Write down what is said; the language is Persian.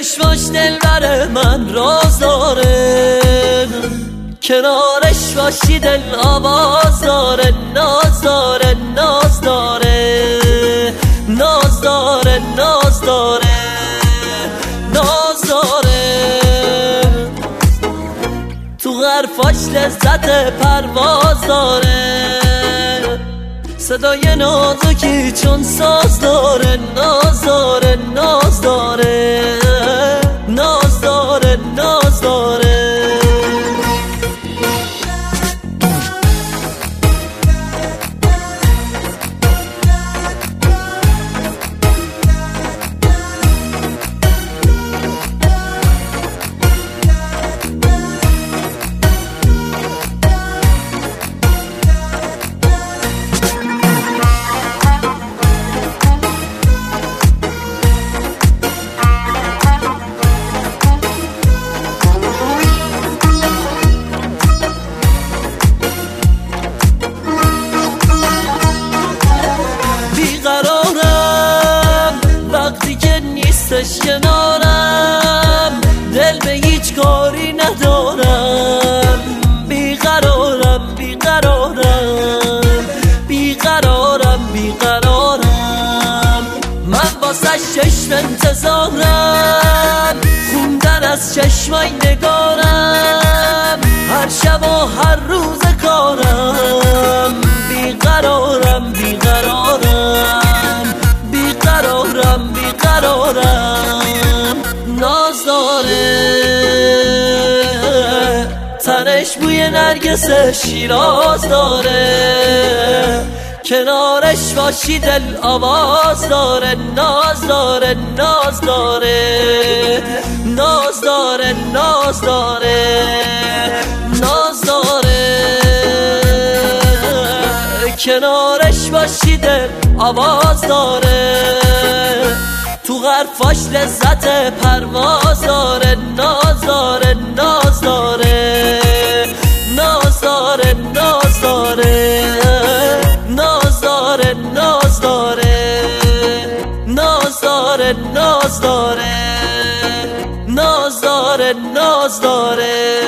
چشماش دلبر من راز داره، کنارش باشی دل آواز داره. ناز داره ناز داره ناز داره ناز داره ناز داره، تو حرفاش لذت پرواز داره، صدای نازکی چون ساز داره. ناز داره ناز داره ناز داره ناز داره. وقتی که نیستش کنارم، دل به هیچ کاری ندارم. بیقرارم بیقرارم بیقرارم بیقرارم، من واسه چشم انتظارم، خوندن از چشمای نگارم، هر شب و هر روز کارم. بیقرارم بیقرارم بیقرارم بیقرارم. ناز داره تنش بوی نرگس شیراز داره، کنارش باشی دل آواز داره. ناز داره ناز داره ناز داره ناز داره ناز داره، کنارش باشی دل آواز داره، تو حرفاش لذت پرواز داره. ناز داره ناز داره ناز داره ناز داره ناز داره ناز داره ناز داره ناز داره ناز داره ناز داره.